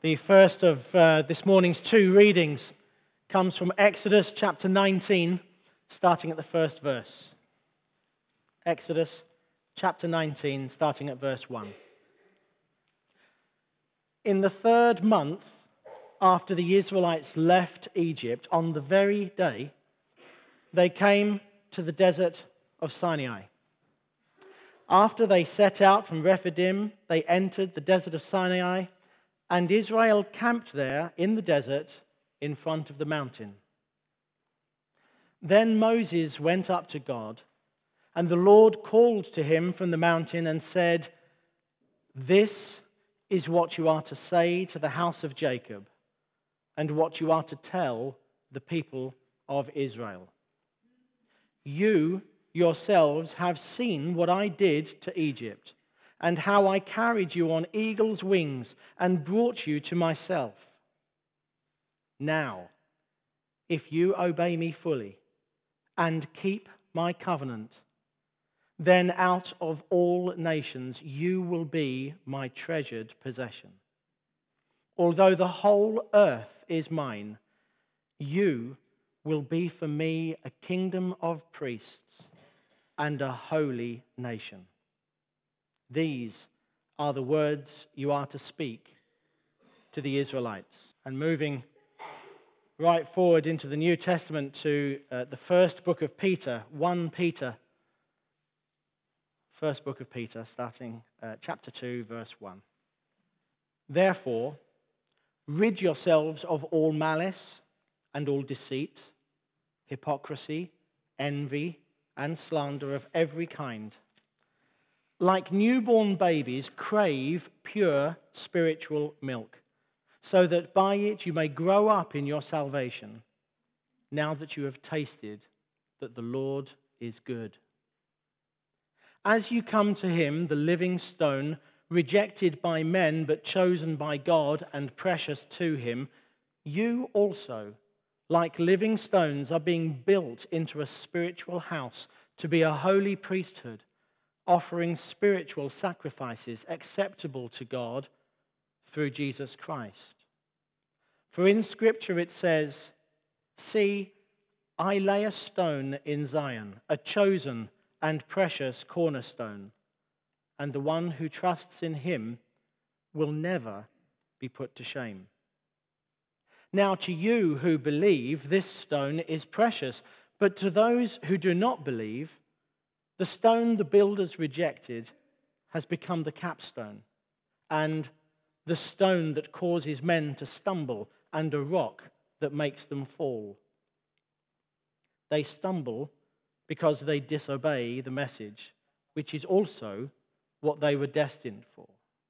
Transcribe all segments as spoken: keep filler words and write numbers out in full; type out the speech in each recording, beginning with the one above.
The first of uh, this morning's two readings comes from Exodus chapter nineteen, starting at the first verse. Exodus chapter nineteen, starting at verse one. In the third month after the Israelites left Egypt, on the very day, they came to the desert of Sinai. After they set out from Rephidim, they entered the desert of Sinai, and Israel camped there in the desert in front of the mountain. Then Moses went up to God, and the Lord called to him from the mountain and said, "This is what you are to say to the house of Jacob, and what you are to tell the people of Israel. You yourselves have seen what I did to Egypt, and how I carried you on eagle's wings and brought you to myself. Now, if you obey me fully and keep my covenant, then out of all nations you will be my treasured possession. Although the whole earth is mine, you will be for me a kingdom of priests and a holy nation. These are the words you are to speak to the Israelites." And moving right forward into the New Testament to uh, the first book of Peter, First Peter. First book of Peter, starting uh, chapter two, verse one. "Therefore, rid yourselves of all malice and all deceit, hypocrisy, envy, and slander of every kind. Like newborn babies, crave pure spiritual milk, so that by it you may grow up in your salvation, now that you have tasted that the Lord is good. As you come to him, the living stone, rejected by men but chosen by God and precious to him, you also, like living stones, are being built into a spiritual house to be a holy priesthood, offering spiritual sacrifices acceptable to God through Jesus Christ. For in Scripture it says, 'See, I lay a stone in Zion, a chosen and precious cornerstone, and the one who trusts in him will never be put to shame.' Now to you who believe, this stone is precious, but to those who do not believe, the stone the builders rejected has become the capstone, and the stone that causes men to stumble, and a rock that makes them fall. They stumble because they disobey the message, which is also what they were destined for.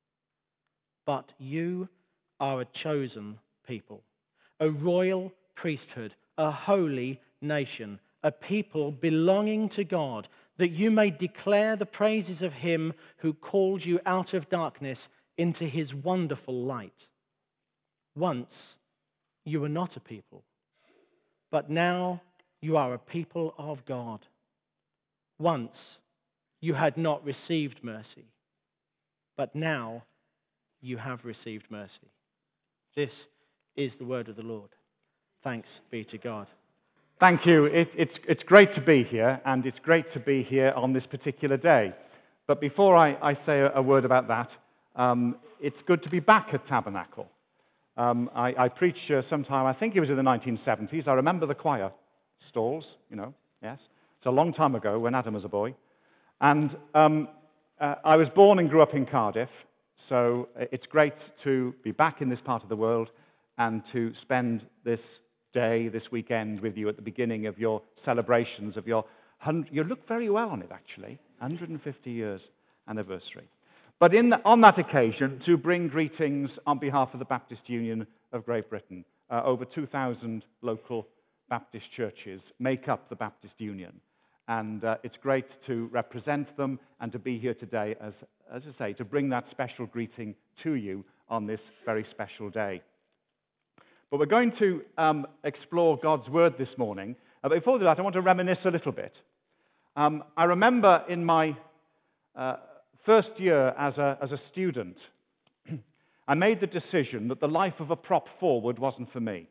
But you are a chosen people, a royal priesthood, a holy nation, a people belonging to God, that you may declare the praises of him who called you out of darkness into his wonderful light. Once you were not a people, but now you are a people of God. Once you had not received mercy, but now you have received mercy." This is the word of the Lord. Thanks be to God. Thank you. It, it's, it's great to be here, and it's great to be here on this particular day. But before I, I say a, a word about that, um, it's good to be back at Tabernacle. Um, I, I preached uh, sometime, I think it was in the nineteen seventies. I remember the choir stalls, you know, yes. It's a long time ago when Adam was a boy. And um, uh, I was born and grew up in Cardiff, so it's great to be back in this part of the world and to spend this day, this weekend with you at the beginning of your celebrations of your, you look very well on it actually, one hundred fifty years anniversary. But in the, on that occasion, to bring greetings on behalf of the Baptist Union of Great Britain. Uh, over two thousand local Baptist churches make up the Baptist Union. And uh, it's great to represent them and to be here today, as, as I say, to bring that special greeting to you on this very special day. But we're going to um, explore God's Word this morning. Uh, but before that, I want to reminisce a little bit. Um, I remember in my uh, first year as a, as a student, I made the decision that the life of a prop forward wasn't for me.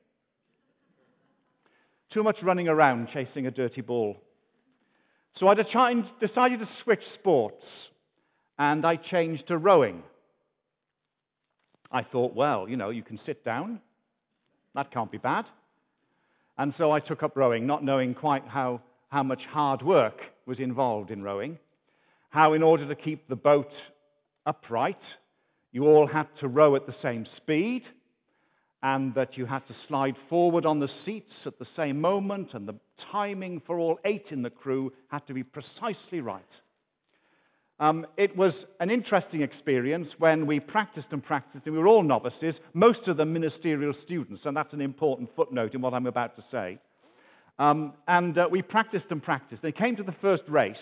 Too much running around chasing a dirty ball. So I decided to switch sports, and I changed to rowing. I thought, well, you know, you can sit down. That can't be bad. And so I took up rowing, not knowing quite how, how much hard work was involved in rowing, how in order to keep the boat upright, you all had to row at the same speed, and that you had to slide forward on the seats at the same moment, and the timing for all eight in the crew had to be precisely right. Um, it was an interesting experience when we practiced and practiced, and we were all novices, most of them ministerial students, and that's an important footnote in what I'm about to say. Um, and uh, we practiced and practiced. They came to the first race,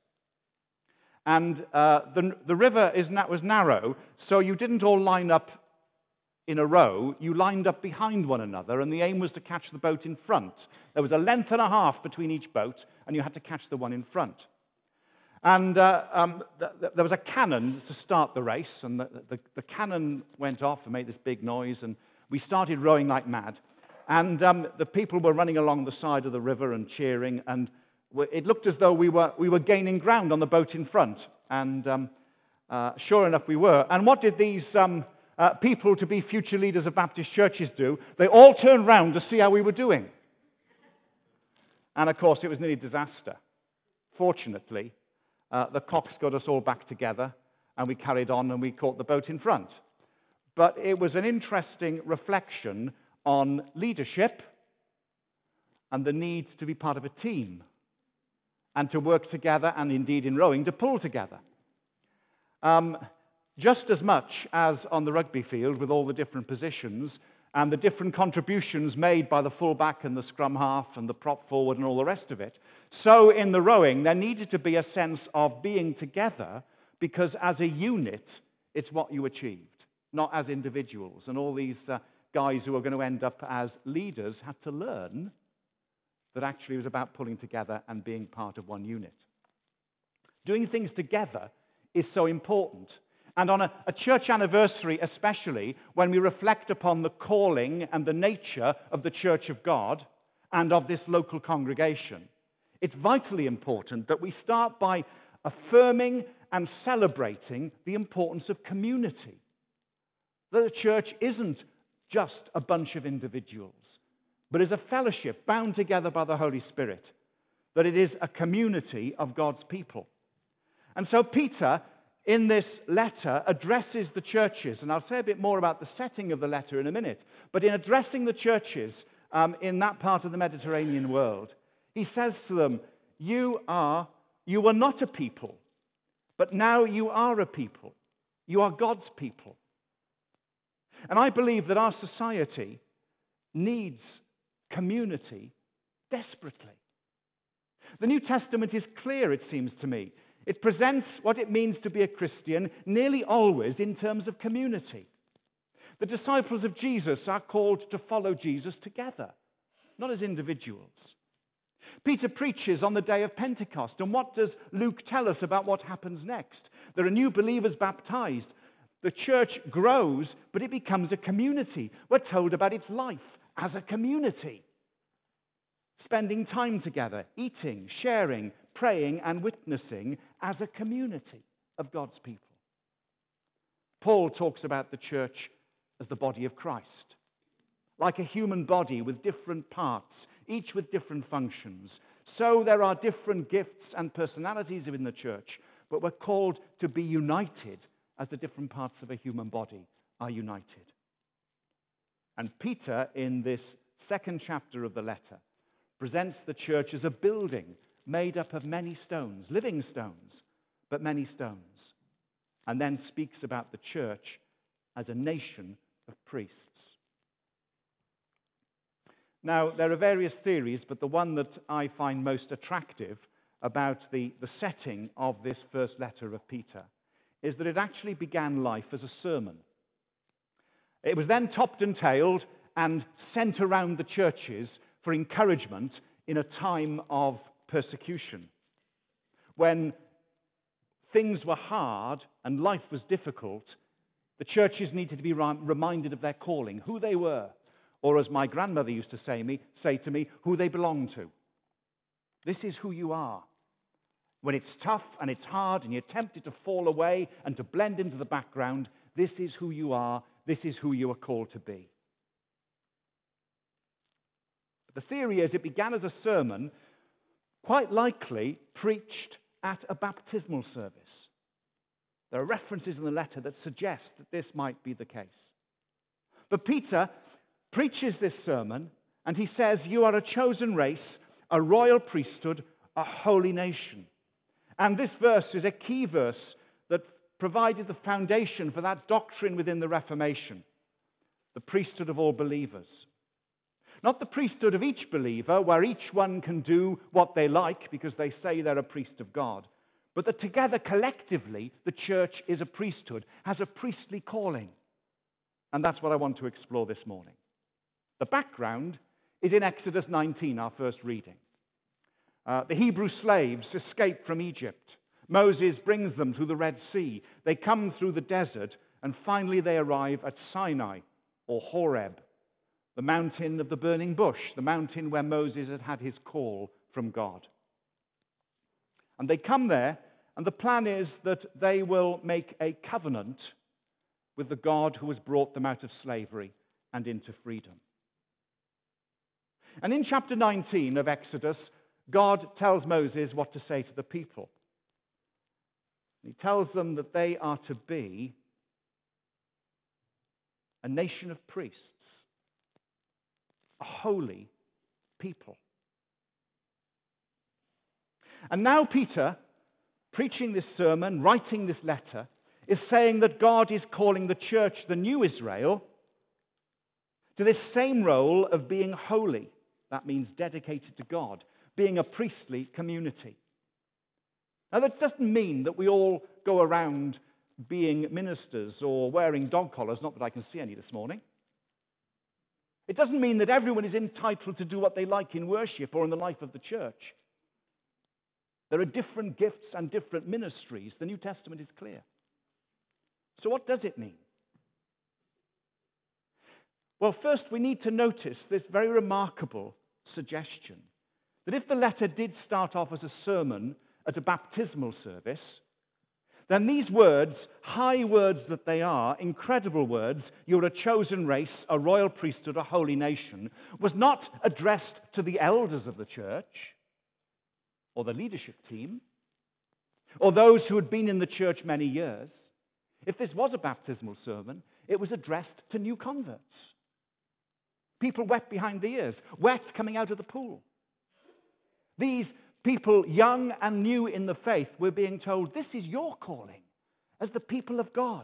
and uh, the, the river is na- was narrow, so you didn't all line up in a row. You lined up behind one another, and the aim was to catch the boat in front. There was a length and a half between each boat, and you had to catch the one in front. And uh, um, th- th- there was a cannon to start the race, and the, the, the cannon went off and made this big noise, and we started rowing like mad. And um, the people were running along the side of the river and cheering, and it looked as though we were we were gaining ground on the boat in front. And um, uh, sure enough, we were. And what did these um, uh, people to be future leaders of Baptist churches do? They all turned round to see how we were doing. And of course, it was nearly disaster. Fortunately, uh, the cocks got us all back together, and we carried on, and we caught the boat in front. But it was an interesting reflection on leadership and the need to be part of a team and to work together, and indeed in rowing, to pull together. Um, just as much as on the rugby field with all the different positions and the different contributions made by the fullback and the scrum half and the prop forward and all the rest of it, so in the rowing there needed to be a sense of being together, because as a unit it's what you achieved, not as individuals. And all these uh, guys who are going to end up as leaders had to learn that actually it was about pulling together and being part of one unit. Doing things together is so important. And on a, a church anniversary especially, when we reflect upon the calling and the nature of the Church of God and of this local congregation, it's vitally important that we start by affirming and celebrating the importance of community. That the church isn't just a bunch of individuals, but is a fellowship bound together by the Holy Spirit, that it is a community of God's people. And so Peter, in this letter, addresses the churches, and I'll say a bit more about the setting of the letter in a minute, but in addressing the churches um, in that part of the Mediterranean world, he says to them, you are, you were not a people, but now you are a people. You are God's people. And I believe that our society needs community desperately. The New Testament is clear, it seems to me. It presents what it means to be a Christian nearly always in terms of community. The disciples of Jesus are called to follow Jesus together, not as individuals. Peter preaches on the day of Pentecost, and what does Luke tell us about what happens next? There are new believers baptized. The church grows, but it becomes a community. We're told about its life as a community. Spending time together, eating, sharing, praying, and witnessing as a community of God's people. Paul talks about the church as the body of Christ. Like a human body with different parts, each with different functions. So there are different gifts and personalities within the church, but we're called to be united as the different parts of a human body are united. And Peter, in this second chapter of the letter, presents the church as a building made up of many stones, living stones, but many stones. And then speaks about the church as a nation of priests. Now, there are various theories, but the one that I find most attractive about the, the setting of this first letter of Peter is that it actually began life as a sermon. It was then topped and tailed and sent around the churches for encouragement in a time of persecution. When things were hard and life was difficult, The churches needed to be reminded of their calling, who they were, or as my grandmother used to say, me, say to me, who they belong to. This is who you are. When it's tough and it's hard and you're tempted to fall away and to blend into the background, this is who you are. This is who you are called to be. The theory is it began as a sermon, quite likely preached at a baptismal service. There are references in the letter that suggest that this might be the case. But Peter preaches this sermon and he says, you are a chosen race, a royal priesthood, a holy nation. And this verse is a key verse that provided the foundation for that doctrine within the Reformation, the priesthood of all believers. Not the priesthood of each believer, where each one can do what they like because they say they're a priest of God, but that together, collectively, the church is a priesthood, has a priestly calling. And that's what I want to explore this morning. The background is in Exodus nineteen, our first reading. Uh, the Hebrew slaves escape from Egypt. Moses brings them through the Red Sea. They come through the desert, and finally they arrive at Sinai, or Horeb, the mountain of the burning bush, the mountain where Moses had had his call from God. And they come there, and the plan is that they will make a covenant with the God who has brought them out of slavery and into freedom. And in chapter nineteen of Exodus, God tells Moses what to say to the people. He tells them that they are to be a nation of priests, a holy people. And now Peter, preaching this sermon, writing this letter, is saying that God is calling the church, the new Israel, to this same role of being holy. That means dedicated to God, being a priestly community. Now, that doesn't mean that we all go around being ministers or wearing dog collars, not that I can see any this morning. It doesn't mean that everyone is entitled to do what they like in worship or in the life of the church. There are different gifts and different ministries. The New Testament is clear. So what does it mean? Well, first we need to notice this very remarkable suggestion that if the letter did start off as a sermon at a baptismal service, then these words, high words that they are, incredible words, you're a chosen race, a royal priesthood, a holy nation, was not addressed to the elders of the church or the leadership team or those who had been in the church many years. If this was a baptismal sermon, it was addressed to new converts. People wet behind the ears, wet coming out of the pool. These people, young and new in the faith, were being told, this is your calling as the people of God.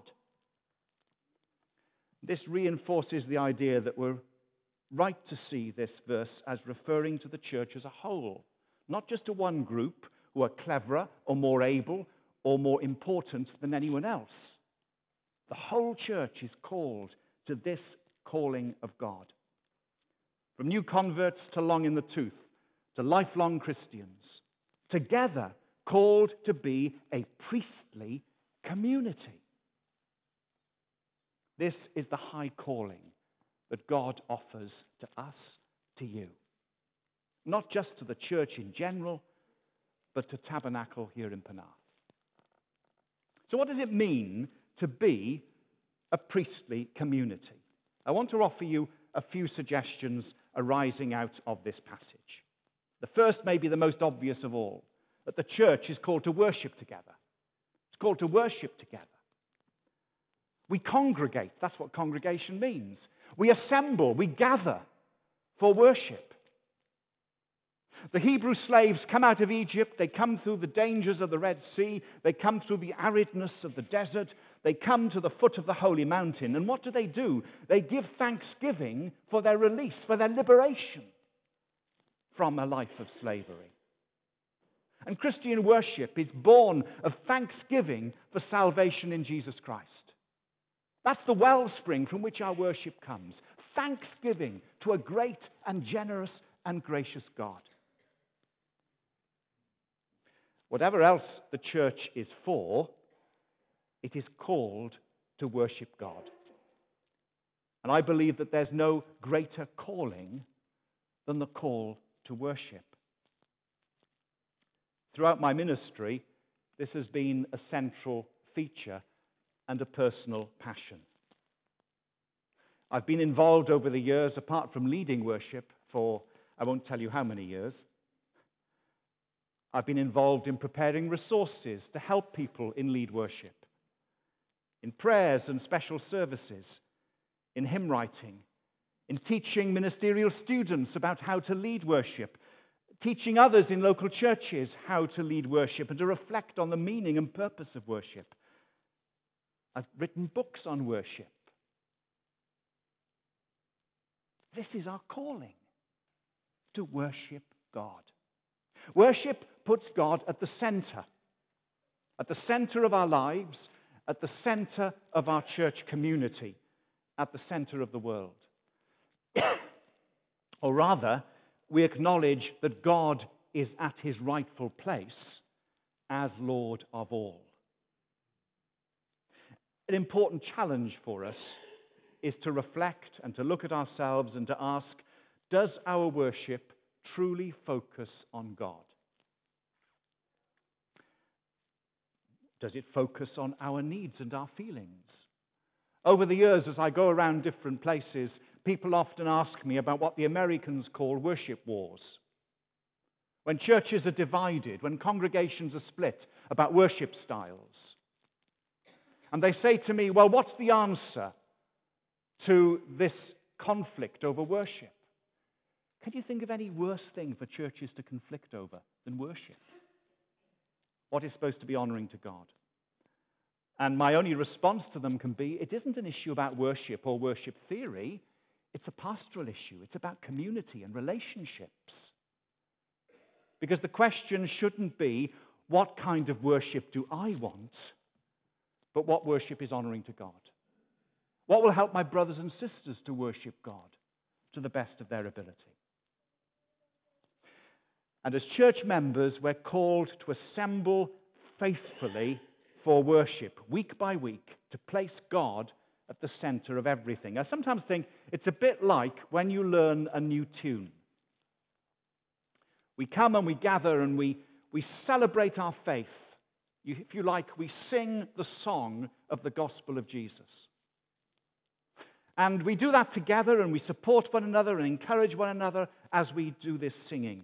This reinforces the idea that we're right to see this verse as referring to the church as a whole, not just to one group who are cleverer or more able or more important than anyone else. The whole church is called to this calling of God. From new converts to long in the tooth, to lifelong Christians, together called to be a priestly community. This is the high calling that God offers to us, to you. Not just to the church in general, but to Tabernacle here in Penarth. So what does it mean to be a priestly community? I want to offer you a few suggestions arising out of this passage. The first may be the most obvious of all, that the church is called to worship together. It's called to worship together. We congregate. That's what congregation means. We assemble. We gather for worship. The Hebrew slaves come out of Egypt. They come through the dangers of the Red Sea. They come through the aridness of the desert. They come to the foot of the holy mountain. And what do they do? They give thanksgiving for their release, for their liberation from a life of slavery. And Christian worship is born of thanksgiving for salvation in Jesus Christ. That's the wellspring from which our worship comes. Thanksgiving to a great and generous and gracious God. Whatever else the church is for, it is called to worship God. And I believe that there's no greater calling than the call to worship. Throughout my ministry, this has been a central feature and a personal passion. I've been involved over the years, apart from leading worship, for I won't tell you how many years. I've been involved in preparing resources to help people in lead worship, in prayers and special services, in hymn writing, in teaching ministerial students about how to lead worship, teaching others in local churches how to lead worship and to reflect on the meaning and purpose of worship. I've written books on worship. This is our calling, to worship God. Worship puts God at the center, at the center of our lives, at the center of our church community, at the center of the world. Or rather, we acknowledge that God is at his rightful place as Lord of all. An important challenge for us is to reflect and to look at ourselves and to ask, does our worship truly focus on God? Does it focus on our needs and our feelings? Over the years, as I go around different places, people often ask me about what the Americans call worship wars. When churches are divided, when congregations are split about worship styles. And they say to me, well, what's the answer to this conflict over worship? Can you think of any worse thing for churches to conflict over than worship? What is supposed to be honoring to God? And my only response to them can be, it isn't an issue about worship or worship theory. It's a pastoral issue. It's about community and relationships. Because the question shouldn't be, what kind of worship do I want? But what worship is honoring to God? What will help my brothers and sisters to worship God to the best of their ability? And as church members, we're called to assemble faithfully for worship, week by week, to place God at the center of everything. I sometimes think it's a bit like when you learn a new tune. We come and we gather and we, we celebrate our faith. You, if you like, we sing the song of the gospel of Jesus. And we do that together and we support one another and encourage one another as we do this singing.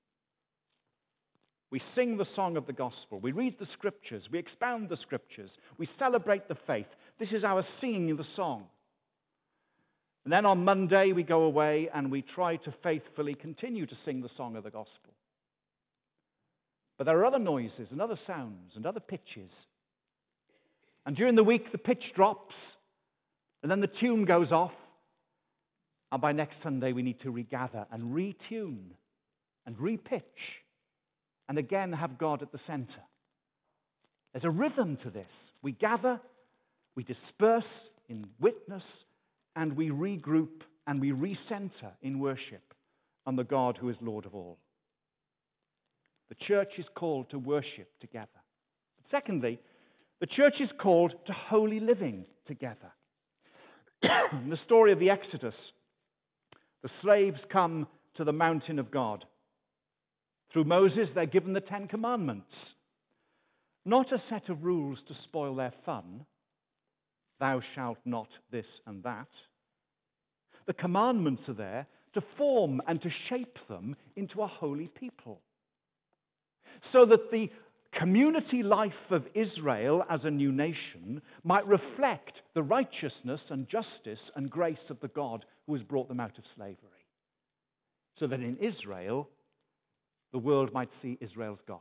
We sing the song of the gospel. We read the scriptures. We expound the scriptures. We celebrate the faith. This is our singing of the song. And then on Monday we go away and we try to faithfully continue to sing the song of the gospel. But there are other noises and other sounds and other pitches. And during the week the pitch drops and then the tune goes off. And by next Sunday we need to regather and retune and repitch. And again, have God at the center. There's a rhythm to this. We gather, we disperse in witness, and we regroup and we recenter in worship on the God who is Lord of all. The church is called to worship together. But secondly, the church is called to holy living together. In the story of the Exodus, the slaves come to the mountain of God. Through Moses, they're given the Ten Commandments. Not a set of rules to spoil their fun. Thou shalt not this and that. The commandments are there to form and to shape them into a holy people. So that the community life of Israel as a new nation might reflect the righteousness and justice and grace of the God who has brought them out of slavery. So that in Israel, the world might see Israel's God.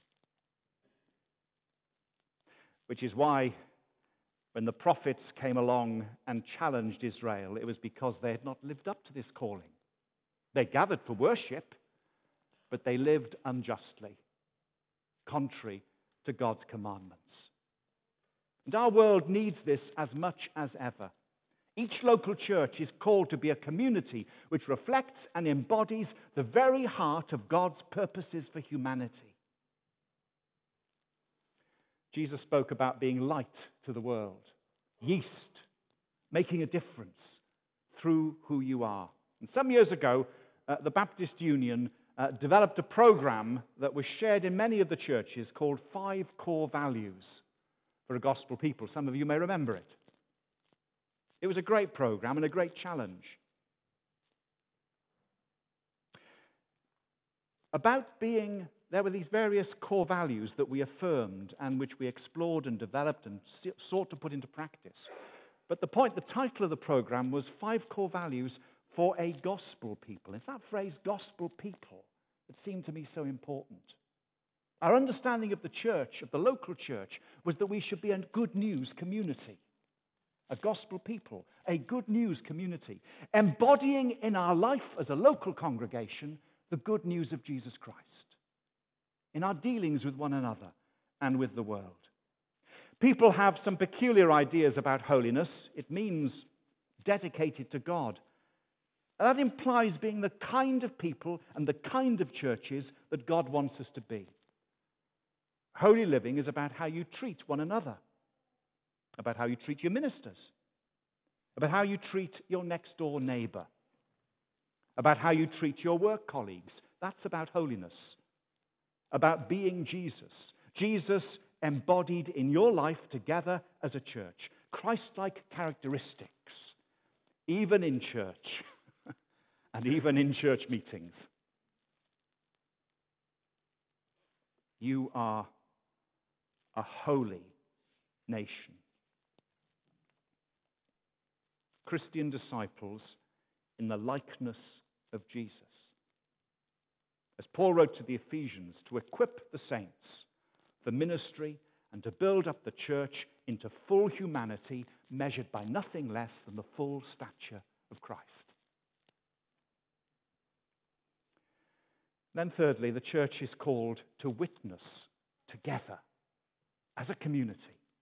Which is why when the prophets came along and challenged Israel, it was because they had not lived up to this calling. They gathered for worship, but they lived unjustly, contrary to God's commandments. And our world needs this as much as ever. Each local church is called to be a community which reflects and embodies the very heart of God's purposes for humanity. Jesus spoke about being light to the world. yeast, making a difference through who you are. And some years ago, uh, the Baptist Union uh, developed a program that was shared in many of the churches called Five Core Values for a Gospel People. Some of you may remember it. It was a great program and a great challenge. About being, there were these various core values that we affirmed and which we explored and developed and sought to put into practice. But the point, the title of the program was Five Core Values for a Gospel People. It's that phrase, gospel people, that seemed to me so important. Our understanding of the church, of the local church, was that we should be a good news community. A gospel people, a good news community, embodying in our life as a local congregation the good news of Jesus Christ, in our dealings with one another and with the world. People have some peculiar ideas about holiness. It means dedicated to God. That implies being the kind of people and the kind of churches that God wants us to be. Holy living is about how you treat one another, about how you treat your ministers, about how you treat your next door neighbor, about how you treat your work colleagues. That's about holiness, about being Jesus. Jesus embodied in your life together as a church. Christ-like characteristics, even in church and even in church meetings. You are a holy nation. Christian disciples in the likeness of Jesus. As Paul wrote to the Ephesians, to equip the saints for ministry and to build up the church into full humanity, measured by nothing less than the full stature of Christ. Then thirdly, the church is called to witness together as a community.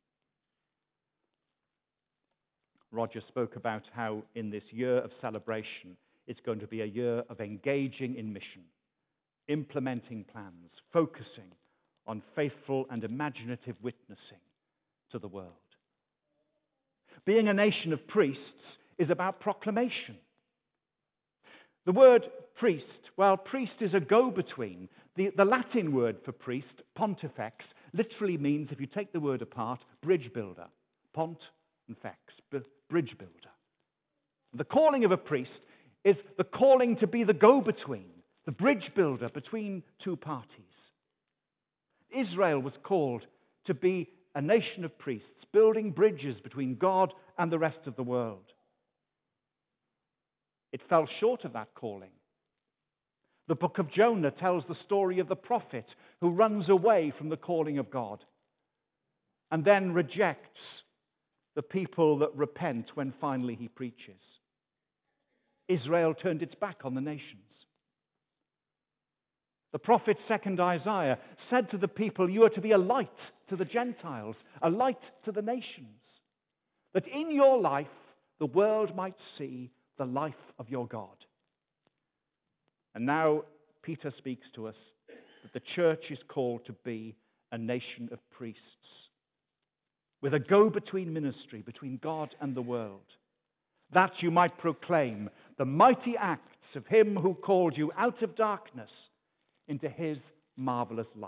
Roger spoke about how in this year of celebration, it's going to be a year of engaging in mission, implementing plans, focusing on faithful and imaginative witnessing to the world. Being a nation of priests is about proclamation. The word priest, well, priest is a go-between. The, the Latin word for priest, pontifex, literally means, if you take the word apart, bridge builder. Pont and fex, bridge builder. The calling of a priest is the calling to be the go-between, the bridge builder between two parties. Israel was called to be a nation of priests, building bridges between God and the rest of the world. It fell short of that calling. The book of Jonah tells the story of the prophet who runs away from the calling of God and then rejects the people that repent when finally he preaches. Israel turned its back on the nations. The prophet, second Isaiah, said to the people, you are to be a light to the Gentiles, a light to the nations, that in your life the world might see the life of your God. And now Peter speaks to us that the church is called to be a nation of priests, with a go-between ministry between God and the world, that you might proclaim the mighty acts of him who called you out of darkness into his marvelous light.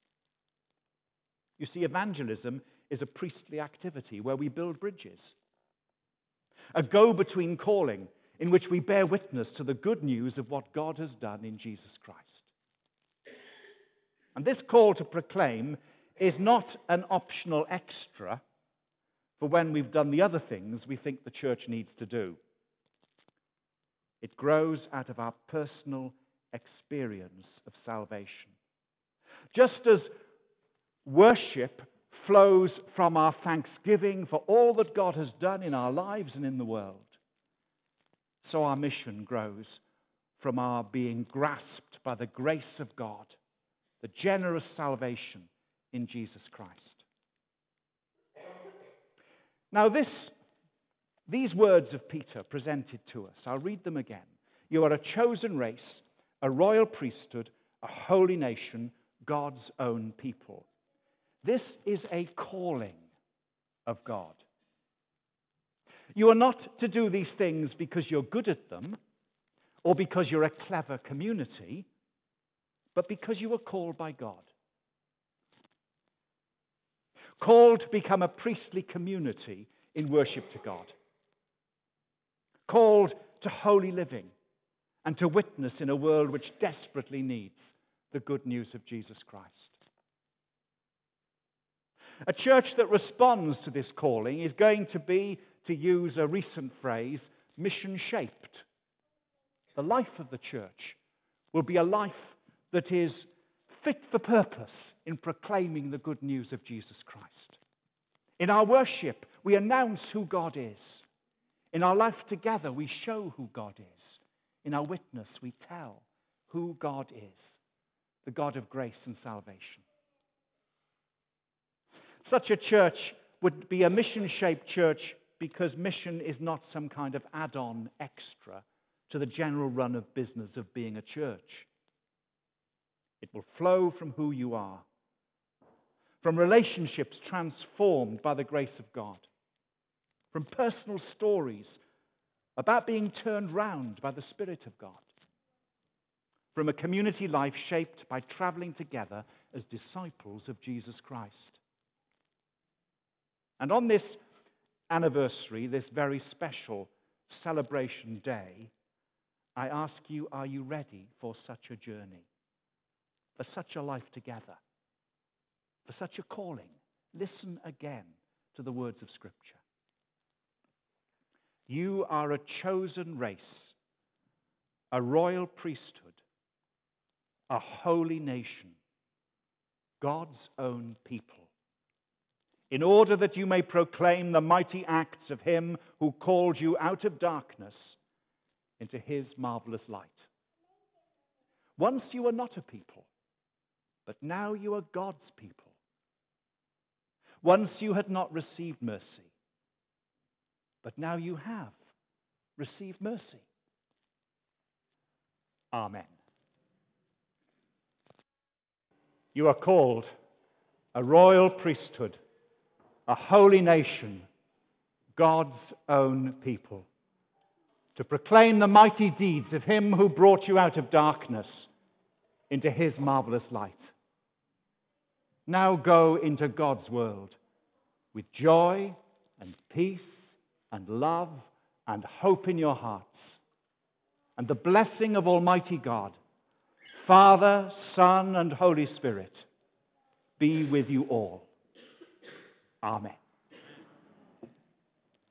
You see, evangelism is a priestly activity where we build bridges. A go-between calling in which we bear witness to the good news of what God has done in Jesus Christ. And this call to proclaim is not an optional extra for when we've done the other things we think the church needs to do. It grows out of our personal experience of salvation. Just as worship flows from our thanksgiving for all that God has done in our lives and in the world, so our mission grows from our being grasped by the grace of God, the generous salvation in Jesus Christ. Now this, these words of Peter presented to us, I'll read them again. You are a chosen race, a royal priesthood, a holy nation, God's own people. This is a calling of God. You are not to do these things because you're good at them or because you're a clever community, but because you were called by God. Called to become a priestly community in worship to God. Called to holy living and to witness in a world which desperately needs the good news of Jesus Christ. A church that responds to this calling is going to be, to use a recent phrase, mission-shaped. The life of the church will be a life that is fit for purpose in proclaiming the good news of Jesus Christ. In our worship, we announce who God is. In our life together, we show who God is. In our witness, we tell who God is, the God of grace and salvation. Such a church would be a mission-shaped church because mission is not some kind of add-on extra to the general run of business of being a church. It will flow from who you are, from relationships transformed by the grace of God, from personal stories about being turned round by the Spirit of God, from a community life shaped by traveling together as disciples of Jesus Christ. And on this anniversary, this very special celebration day, I ask you, are you ready for such a journey, for such a life together, for such a calling? Listen again to the words of Scripture. You are a chosen race, a royal priesthood, a holy nation, God's own people, in order that you may proclaim the mighty acts of him who called you out of darkness into his marvelous light. Once you were not a people, but now you are God's people. Once you had not received mercy, but now you have received mercy. Amen. You are called a royal priesthood, a holy nation, God's own people, to proclaim the mighty deeds of him who brought you out of darkness into his marvelous light. Now go into God's world with joy and peace and love and hope in your hearts. And the blessing of Almighty God, Father, Son, and Holy Spirit, be with you all. Amen.